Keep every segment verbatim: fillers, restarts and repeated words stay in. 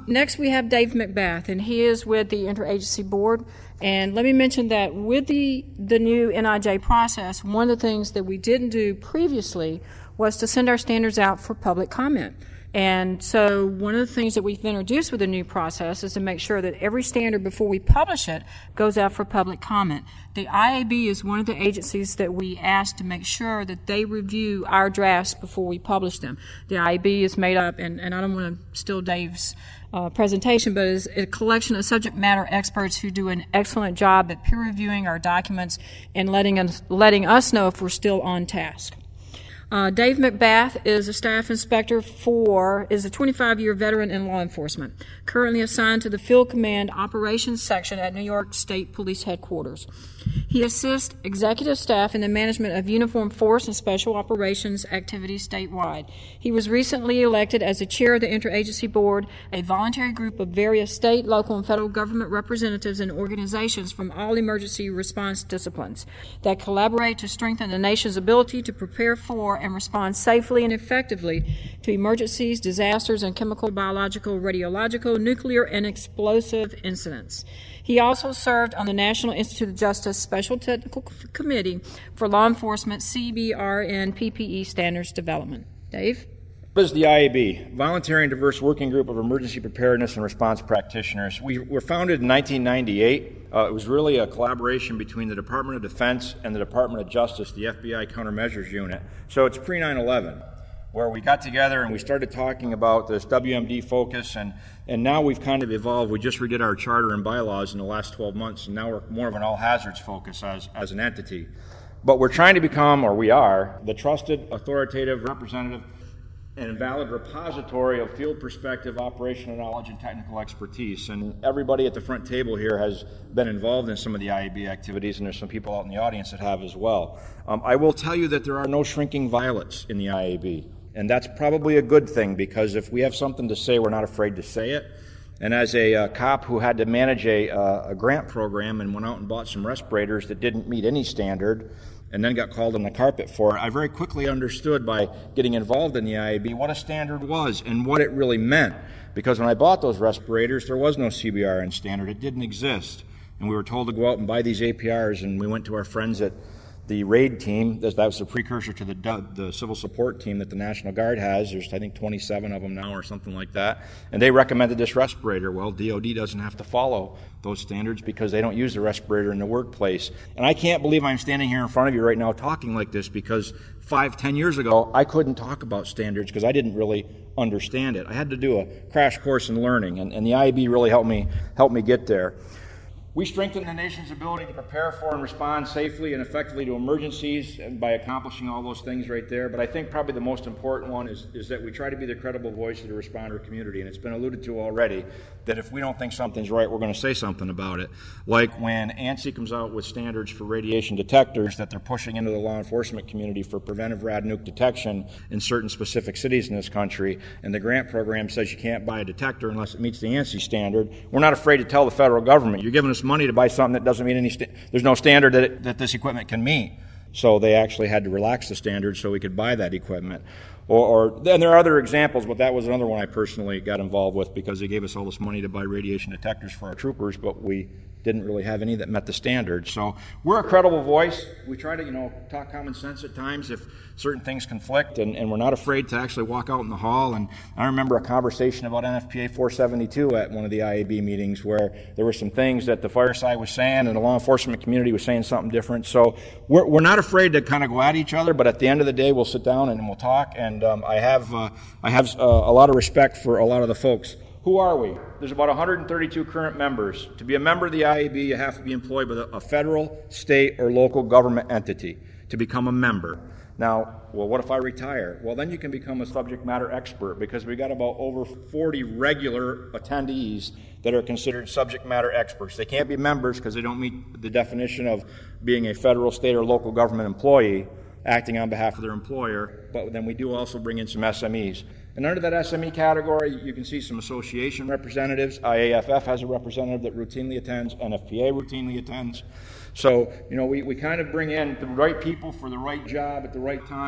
next we have Dave McBath, and he is with the Interagency Board. And let me mention that with the, the new N I J process, one of the things that we didn't do previously was to send our standards out for public comment. And so one of the things that we've introduced with the new process is to make sure that every standard before we publish it goes out for public comment. The I A B is one of the agencies that we ask to make sure that they review our drafts before we publish them. The I A B is made up, and, and I don't want to steal Dave's uh, presentation, but is a collection of subject matter experts who do an excellent job at peer reviewing our documents and letting us, letting us know if we're still on task. Uh, Dave McBath is a staff inspector for, is a twenty-five-year veteran in law enforcement, currently assigned to the Field Command Operations Section at New York State Police Headquarters. He assists executive staff in the management of uniformed force and special operations activities statewide. He was recently elected as the chair of the Interagency Board, a voluntary group of various state, local, and federal government representatives and organizations from all emergency response disciplines that collaborate to strengthen the nation's ability to prepare for and respond safely and effectively to emergencies, disasters, and chemical, biological, radiological, nuclear, and explosive incidents. He also served on the National Institute of Justice Special Technical Committee for Law Enforcement C B R N P P E Standards Development. Dave? What is the I A B? Voluntary and Diverse Working Group of Emergency Preparedness and Response Practitioners. We were founded in nineteen ninety-eight. Uh, it was really a collaboration between the Department of Defense and the Department of Justice, the F B I Countermeasures Unit. So it's pre nine eleven, where we got together and we started talking about this W M D focus, and, and now we've kind of evolved. We just redid our charter and bylaws in the last twelve months, and now we're more of an all-hazards focus as, as an entity. But we're trying to become, or we are, the trusted, authoritative, representative, and valid repository of field perspective, operational knowledge, and technical expertise. And everybody at the front table here has been involved in some of the I A B activities, and there's some people out in the audience that have as well. Um, I will tell you that there are no shrinking violets in the I A B, and that's probably a good thing, because if we have something to say, we're not afraid to say it. And as a uh, cop who had to manage a, uh, a grant program and went out and bought some respirators that didn't meet any standard, and then got called on the carpet for it, I very quickly understood by getting involved in the I A B what a standard was and what it really meant. Because when I bought those respirators, there was no C B R N standard. It didn't exist. And we were told to go out and buy these A P Rs, and we went to our friends at the RAID team. That was the precursor to the, the civil support team that the National Guard has. There's, I think, twenty-seven of them now or something like that. And they recommended this respirator. Well, D O D doesn't have to follow those standards because they don't use the respirator in the workplace. And I can't believe I'm standing here in front of you right now talking like this, because five, ten years ago, I couldn't talk about standards because I didn't really understand it. I had to do a crash course in learning, and, and the I A B really helped me, helped me get there. We strengthen the nation's ability to prepare for and respond safely and effectively to emergencies by accomplishing all those things right there. But I think probably the most important one is, is that we try to be the credible voice of the responder community. And it's been alluded to already that if we don't think something's right, we're going to say something about it. Like when ANSI comes out with standards for radiation detectors that they're pushing into the law enforcement community for preventive rad nuke detection in certain specific cities in this country, and the grant program says you can't buy a detector unless it meets the ANSI standard. We're not afraid to tell the federal government, you're giving us money to buy something that doesn't meet any, sta- there's no standard that, it, that this equipment can meet. So they actually had to relax the standards so we could buy that equipment. Or, or and there are other examples, but that was another one I personally got involved with, because they gave us all this money to buy radiation detectors for our troopers, but we didn't really have any that met the standards. So we're a credible voice. We try to, you know, talk common sense at times if certain things conflict, and, and we're not afraid to actually walk out in the hall. And I remember a conversation about N F P A four seventy-two at one of the I A B meetings where there were some things that the fire side was saying and the law enforcement community was saying something different. So we're, we're not afraid to kind of go at each other, but at the end of the day, we'll sit down and we'll talk. And um, I have, uh, I have uh, a lot of respect for a lot of the folks. Who are we? There's about one hundred thirty-two current members. To be a member of the I A B, you have to be employed with a federal, state, or local government entity to become a member. Now, well, what if I retire? Well, then you can become a subject matter expert, because we got about over forty regular attendees that are considered subject matter experts. They can't be members because they don't meet the definition of being a federal, state, or local government employee acting on behalf of their employer, but then we do also bring in some S M Es. And under that S M E category, you can see some association representatives. I A F F has a representative that routinely attends. N F P A routinely attends. So, you know, we, we kind of bring in the right people for the right job at the right time.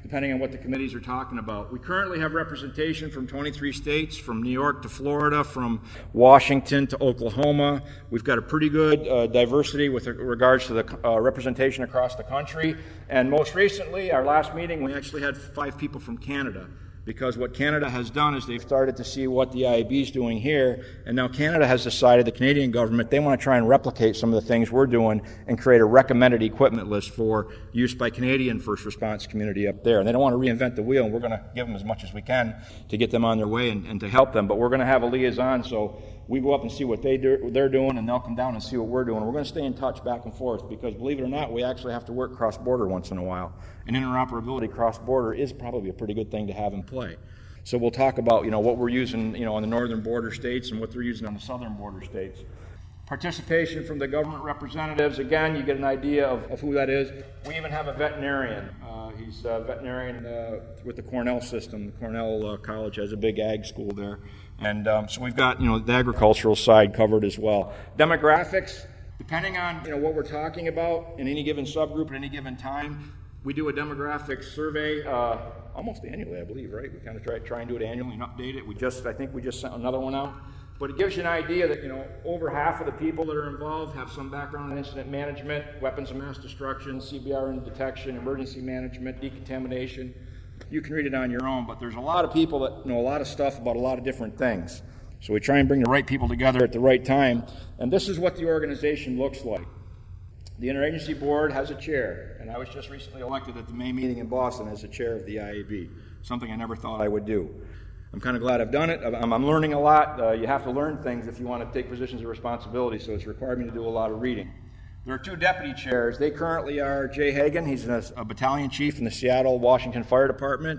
depending on what the committees are talking about. We currently have representation from twenty-three states, from New York to Florida, from Washington to Oklahoma. We've got a pretty good uh, diversity with regards to the uh, representation across the country. And most recently, our last meeting, we actually had five people from Canada, because what Canada has done is they've started to see what the I A B is doing here, and now Canada has decided, the Canadian government, they want to try and replicate some of the things we're doing and create a recommended equipment list for use by Canadian first response community up there. And they don't want to reinvent the wheel, and we're going to give them as much as we can to get them on their way and, and to help them. But we're going to have a liaison, so we go up and see what they do, they're doing, and they'll come down and see what we're doing. We're going to stay in touch back and forth, because believe it or not, we actually have to work cross-border once in a while. And interoperability cross-border is probably a pretty good thing to have in play. So we'll talk about, you know, what we're using, you know, on the northern border states and what they're using on the southern border states. Participation from the government representatives, again, you get an idea of, of who that is. We even have a veterinarian. Uh, he's a veterinarian uh, with the Cornell system. Cornell uh, College has a big ag school there. And um, so we've got, you know, the agricultural side covered as well. Demographics, depending on, you know, what we're talking about in any given subgroup at any given time, we do a demographic survey uh, almost annually, I believe, right? We kind of try, try and do it annually and update it. We just, I think we just sent another one out. But it gives you an idea that, you know, over half of the people that are involved have some background in incident management, weapons of mass destruction, C B R and detection, emergency management, decontamination. You can read it on your own, but there's a lot of people that know a lot of stuff about a lot of different things. So we try and bring the right people together at the right time. And this is what the organization looks like. The Interagency Board has a chair, and I was just recently elected at the May meeting in Boston as the chair of the I A B, something I never thought I would do. I'm kind of glad I've done it. I'm, I'm learning a lot. Uh, you have to learn things if you want to take positions of responsibility, so it's required me to do a lot of reading. There are two deputy chairs. They currently are Jay Hagan, he's a, a battalion chief in the Seattle, Washington Fire Department,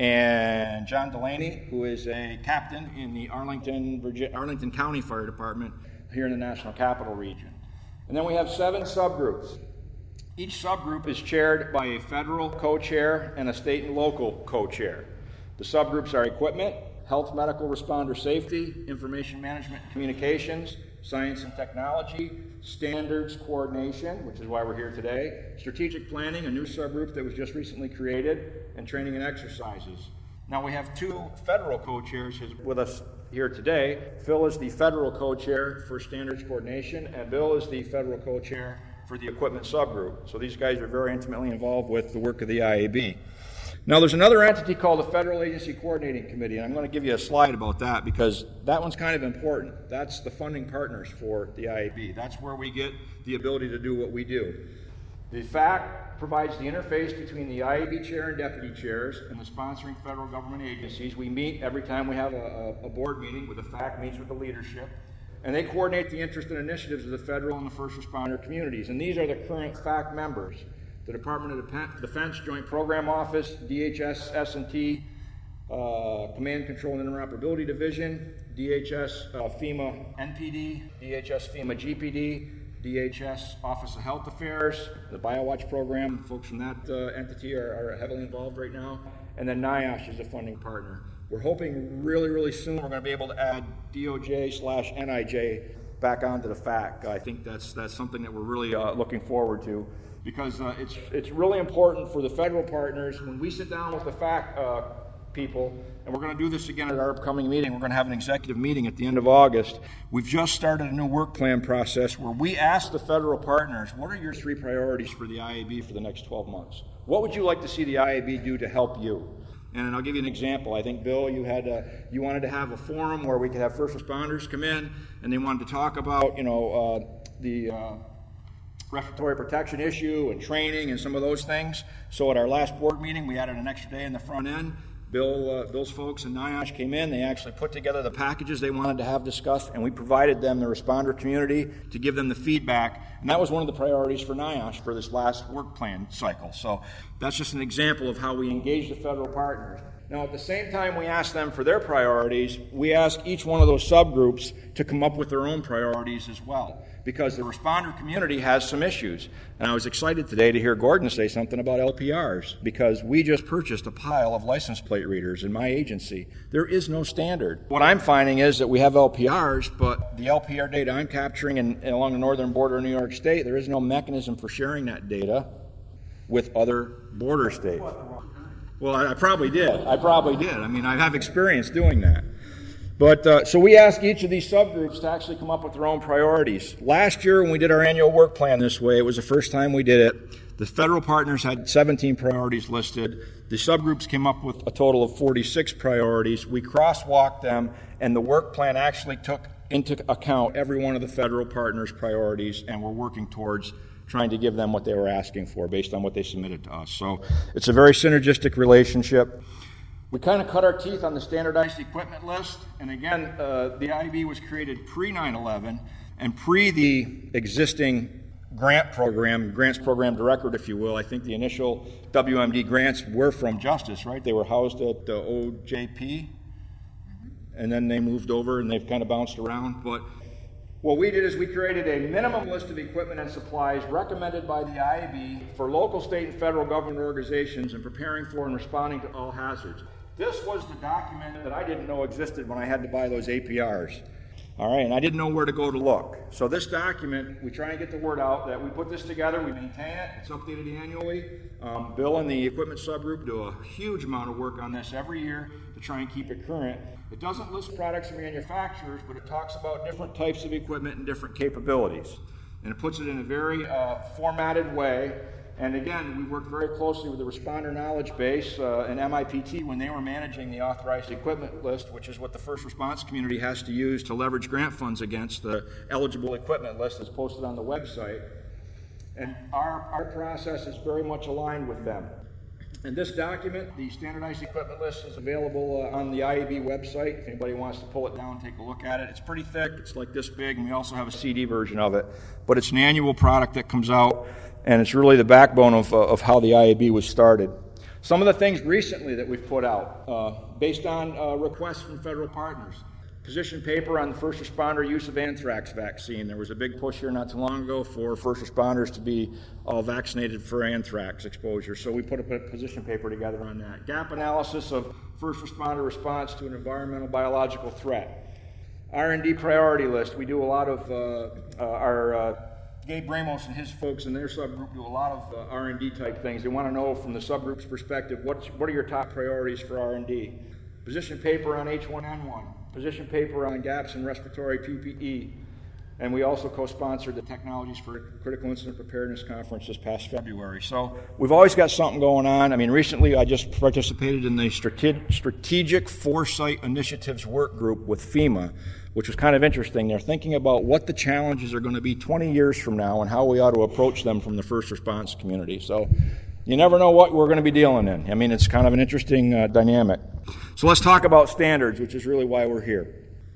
and John Delaney, who is a captain in the Arlington, Virginia, Arlington County Fire Department here in the National Capital Region. And then we have seven subgroups. Each subgroup is chaired by a federal co-chair and a state and local co-chair. The subgroups are equipment, health, medical responder safety, information management and communications, science and technology, standards coordination, which is why we're here today, strategic planning, a new subgroup that was just recently created, and training and exercises. Now we have two federal co-chairs with us here today. Phil is the federal co-chair for standards coordination, and Bill is the federal co-chair for the equipment subgroup. So these guys are very intimately involved with the work of the I A B. Now there's another entity called the Federal Agency Coordinating Committee, and I'm going to give you a slide about that because that one's kind of important. That's the funding partners for the I A B. That's where we get the ability to do what we do. The F A C provides the interface between the I A B chair and deputy chairs and the sponsoring federal government agencies. We meet every time we have a, a board meeting where the F A C meets with the leadership, and they coordinate the interest and initiatives of the federal and the first responder communities. And these are the current F A C members: the Department of Defense Joint Program Office, D H S S and T, uh, Command, Control, and Interoperability Division, D H S uh, FEMA N P D, D H S FEMA G P D, D H S Office of Health Affairs, the BioWatch program. Folks from that uh, entity are, are heavily involved right now. And then NIOSH is a funding partner. We're hoping really, really soon we're going to be able to add D O J slash N I J back onto the F A C. I think that's that's something that we're really uh, looking forward to, because uh, it's it's really important for the federal partners when we sit down with the F A C uh, people, and we're going to do this again at our upcoming meeting. We're going to have an executive meeting at the end of August. We've just started a new work plan process where we ask the federal partners, what are your three priorities for the I A B for the next twelve months? What would you like to see the I A B do to help you? And I'll give you an example. I think, Bill, you had uh, you wanted to have a forum where we could have first responders come in, and they wanted to talk about, you know, uh, the uh, respiratory protection issue and training and some of those things. So at our last board meeting, we added an extra day in the front end. Bill, uh, Bill's folks in NIOSH came in. They actually put together the packages they wanted to have discussed, and we provided them the responder community to give them the feedback. And that was one of the priorities for NIOSH for this last work plan cycle. So that's just an example of how we engage the federal partners. Now, at the same time we ask them for their priorities, we ask each one of those subgroups to come up with their own priorities as well, because the responder community has some issues. And I was excited today to hear Gordon say something about L P Rs, because we just purchased a pile of license plate readers in my agency. There is no standard. What I'm finding is that we have L P Rs, but the L P R data I'm capturing in, in along the northern border of New York State, there is no mechanism for sharing that data with other border states. Well, I, I probably did. I probably did. I mean, I have experience doing that. But uh, so we asked each of these subgroups to actually come up with their own priorities. Last year, when we did our annual work plan this way, it was the first time we did it. The federal partners had seventeen priorities listed. The subgroups came up with a total of forty-six priorities. We crosswalked them, and the work plan actually took into account every one of the federal partners' priorities, and we're working towards trying to give them what they were asking for based on what they submitted to us. So it's a very synergistic relationship. We kind of cut our teeth on the standardized equipment list, and again, uh, the I A B was created pre nine eleven and pre the existing grant program, grants program directorate, if you will. I think the initial W M D grants were from Justice, right? They were housed at the O J P, and then they moved over and they've kind of bounced around. But what we did is we created a minimum list of equipment and supplies recommended by the I A B for local, state, and federal government organizations in preparing for and responding to all hazards. This was the document that I didn't know existed when I had to buy those A P Rs. All right, and I didn't know where to go to look. So this document, we try and get the word out that we put this together, we maintain it, it's updated annually. Um, Bill and the equipment subgroup do a huge amount of work on this every year to try and keep it current. It doesn't list products and manufacturers, but it talks about different types of equipment and different capabilities. And it puts it in a very uh, formatted way. And again, we worked very closely with the Responder Knowledge Base uh, and M I P T when they were managing the authorized equipment list, which is what the first response community has to use to leverage grant funds against the eligible equipment list that's posted on the website. And our, our process is very much aligned with them. And this document, the standardized equipment list, is available uh, on the I A B website. If anybody wants to pull it down, take a look at it. It's pretty thick. It's like this big, and we also have a C D version of it. But it's an annual product that comes out, and it's really the backbone of, uh, of how the I A B was started. Some of the things recently that we've put out, uh, based on uh, requests from federal partners. Position paper on the first responder use of anthrax vaccine. There was a big push here not too long ago for first responders to be all vaccinated for anthrax exposure. So we put a position paper together on that. Gap analysis of first responder response to an environmental biological threat. R and D priority list. We do a lot of, uh, uh, our uh, Gabe Ramos and his folks in their subgroup do a lot of uh, R and D type things. They want to know from the subgroup's perspective, what's, what are your top priorities for R and D? Position paper on H one N one. Position paper on gaps in respiratory P P E, and we also co-sponsored the Technologies for Critical Incident Preparedness Conference this past February. So we've always got something going on. I mean, recently I just participated in the Strategic Foresight Initiatives Work Group with FEMA, which was kind of interesting. They're thinking about what the challenges are going to be twenty years from now and how we ought to approach them from the first response community. So you never know what we're going to be dealing in. I mean, it's kind of an interesting uh, dynamic. So let's talk about standards, which is really why we're here.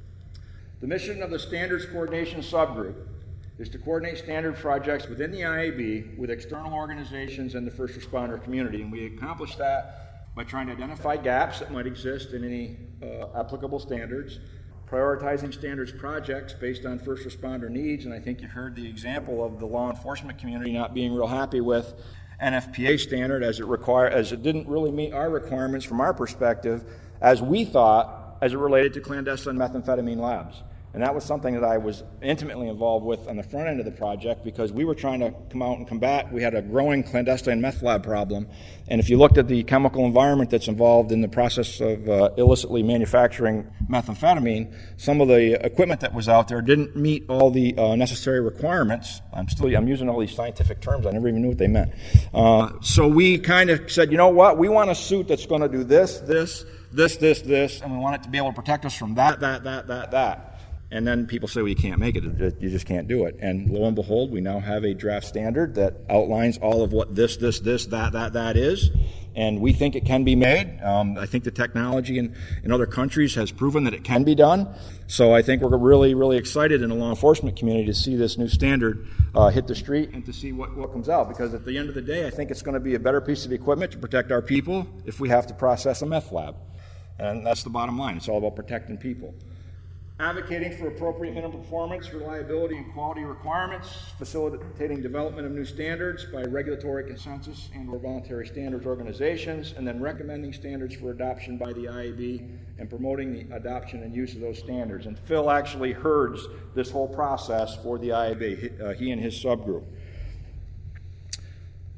The mission of the Standards Coordination Subgroup is to coordinate standard projects within the I A B with external organizations and the first responder community. And we accomplish that by trying to identify gaps that might exist in any uh, applicable standards, prioritizing standards projects based on first responder needs. And I think you heard the example of the law enforcement community not being real happy with N F P A standard as it require, as it didn't really meet our requirements from our perspective, as we thought, as it related to clandestine methamphetamine labs. And that was something that I was intimately involved with on the front end of the project because we were trying to come out and combat. We had a growing clandestine meth lab problem. And if you looked at the chemical environment that's involved in the process of uh, illicitly manufacturing methamphetamine, some of the equipment that was out there didn't meet all the uh, necessary requirements. I'm still I'm using all these scientific terms. I never even knew what they meant. Uh, so we kind of said, you know what? We want a suit that's going to do this, this, this, this, this, and we want it to be able to protect us from that, that, that, that, that. And then people say, well, you can't make it. You just can't do it. And lo and behold, we now have a draft standard that outlines all of what this, this, this, that, that, that is. And we think it can be made. Um, I think the technology in, in other countries has proven that it can be done. So I think we're really, really excited in the law enforcement community to see this new standard uh, hit the street and to see what, what comes out. Because at the end of the day, I think it's going to be a better piece of equipment to protect our people if we have to process a meth lab. And that's the bottom line. It's all about protecting people. Advocating for appropriate minimum performance, reliability, and quality requirements, facilitating development of new standards by regulatory consensus and or voluntary standards organizations, and then recommending standards for adoption by the I A B and promoting the adoption and use of those standards. And Phil actually herds this whole process for the I A B, he, uh, he and his subgroup.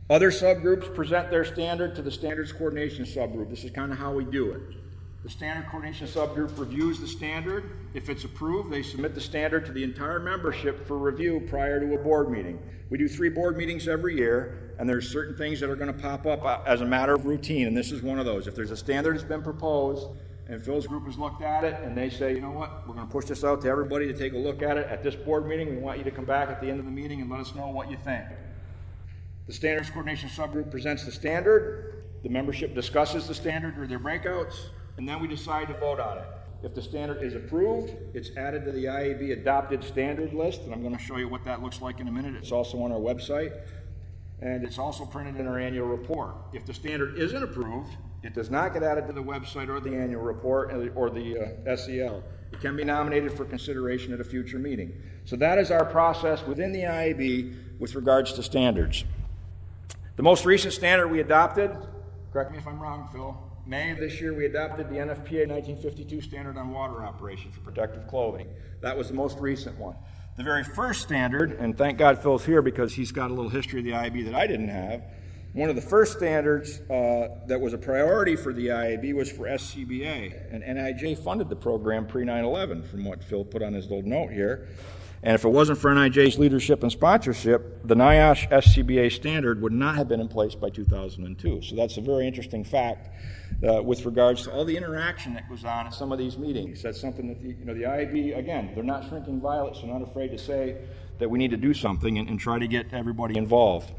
Other subgroups present their standard to the standards coordination subgroup. This is kind of how we do it. The standard coordination subgroup reviews the standard. If it's approved, they submit the standard to the entire membership for review prior to a board meeting. We do three board meetings every year, and there's certain things that are going to pop up as a matter of routine, and this is one of those. If there's a standard that's been proposed, and Phil's group has looked at it, and they say, you know what, we're going to push this out to everybody to take a look at it at this board meeting. We want you to come back at the end of the meeting and let us know what you think. The standards coordination subgroup presents the standard. The membership discusses the standard or their breakouts, and then we decide to vote on it. If the standard is approved, it's added to the I A B adopted standard list, and I'm going to show you what that looks like in a minute. It's also on our website, and it's also printed in our annual report. If the standard isn't approved, it does not get added to the website or the annual report or the uh, S E L. It can be nominated for consideration at a future meeting. So that is our process within the I A B with regards to standards. The most recent standard we adopted, correct me if I'm wrong, Phil, May of this year we adopted the N F P A nineteen fifty-two standard on water operation for protective clothing. That was the most recent one. The very first standard, and thank God Phil's here because he's got a little history of the I A B that I didn't have, one of the first standards uh, that was a priority for the I A B was for S C B A, and N I J funded the program pre nine eleven, from what Phil put on his little note here. And if it wasn't for N I J's leadership and sponsorship, the NIOSH S C B A standard would not have been in place by two thousand two. So that's a very interesting fact uh, with regards to all the interaction that goes on at some of these meetings. That's something that the, you know, the I A B, again, they're not shrinking violet, so not afraid to say that we need to do something and, and try to get everybody involved.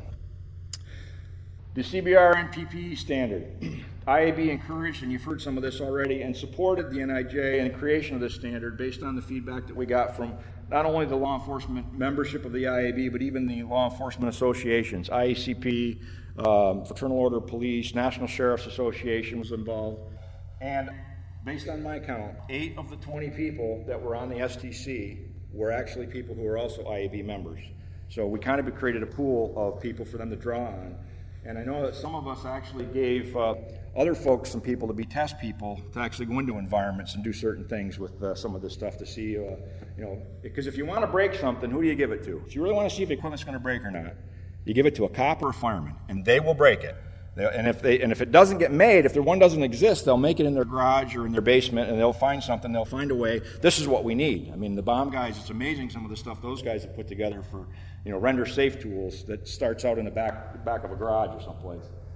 The C B R N P P E standard. I A B encouraged, and you've heard some of this already, and supported the N I J in the creation of this standard based on the feedback that we got from not only the law enforcement membership of the I A B, but even the law enforcement associations. I A C P, um, Fraternal Order of Police, National Sheriff's Association was involved. And based on my count, eight of the twenty people that were on the S T C were actually people who were also I A B members. So we kind of created a pool of people for them to draw on. And I know that some of us actually gave uh, other folks, some people to be test people, to actually go into environments and do certain things with uh, some of this stuff to see, uh, you know, because if you want to break something, who do you give it to? If you really want to see if the equipment's going to break or not, you give it to a cop or a fireman, and they will break it. They, and if they and if it doesn't get made, if their one doesn't exist, they'll make it in their garage or in their basement, and they'll find something. They'll find a way. This is what we need. I mean, the bomb guys. It's amazing some of the stuff those guys have put together for, you know, render safe tools that starts out in the back back of a garage or someplace.